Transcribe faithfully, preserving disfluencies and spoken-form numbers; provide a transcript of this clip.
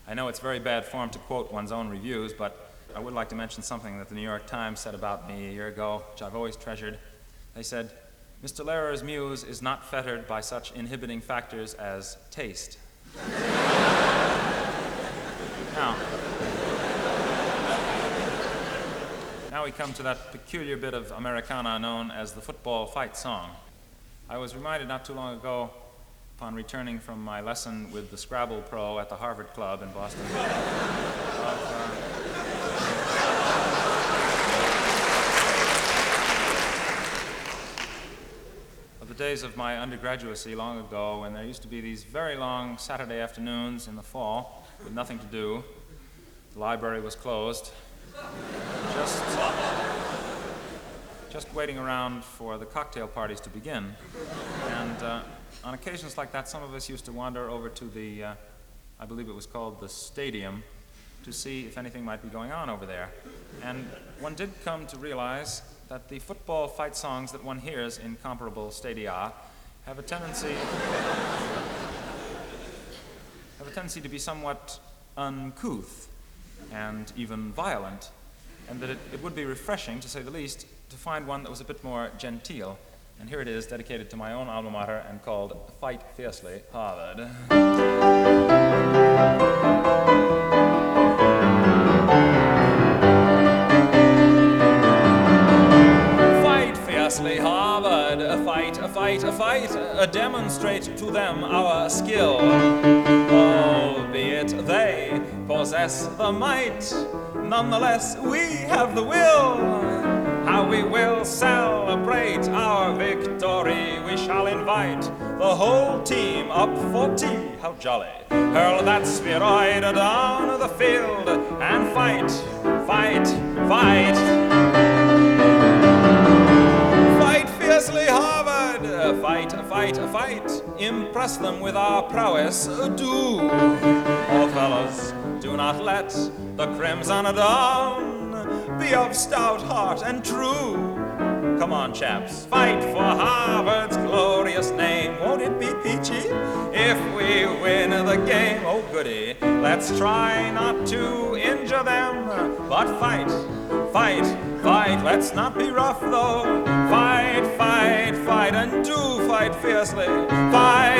I know it's very bad form to quote one's own reviews, but I would like to mention something that the New York Times said about me a year ago, which I've always treasured. They said, "Mister Lehrer's muse is not fettered by such inhibiting factors as taste." Now, now we come to that peculiar bit of Americana known as the football fight song. I was reminded not too long ago, upon returning from my lesson with the Scrabble Pro at the Harvard Club in Boston, of, uh, of the days of my undergraduacy long ago, when there used to be these very long Saturday afternoons in the fall with nothing to do. The library was closed. Just, just waiting around for the cocktail parties to begin. And uh, on occasions like that, some of us used to wander over to the, uh, I believe it was called the Stadium, to see if anything might be going on over there. And one did come to realize that the football fight songs that one hears in comparable stadia have a tendency have a tendency to be somewhat uncouth and even violent, and that it, it would be refreshing, to say the least, to find one that was a bit more genteel. And here it is, dedicated to my own alma mater and called Fight Fiercely, Harvard. Fight fiercely, Harvard, a fight, a fight, a fight, a demonstrate to them our skill. Albeit they possess the might, nonetheless we have the will. How we will celebrate our victory, we shall invite the whole team up for tea. How jolly. Hurl that spheroid down the field and fight, fight, fight. Fight fiercely, Harvard. Fight, fight, fight. Impress them with our prowess, do. Oh, fellas, do not let the crimson down. Be of stout heart and true. Come on, chaps, fight for Harvard's glorious name. Won't it be peachy if we win the game? Oh, goody. Let's try not to injure them, but fight, fight, fight. Let's not be rough, though. Fight, fight, fight, and do fight fiercely. Fight.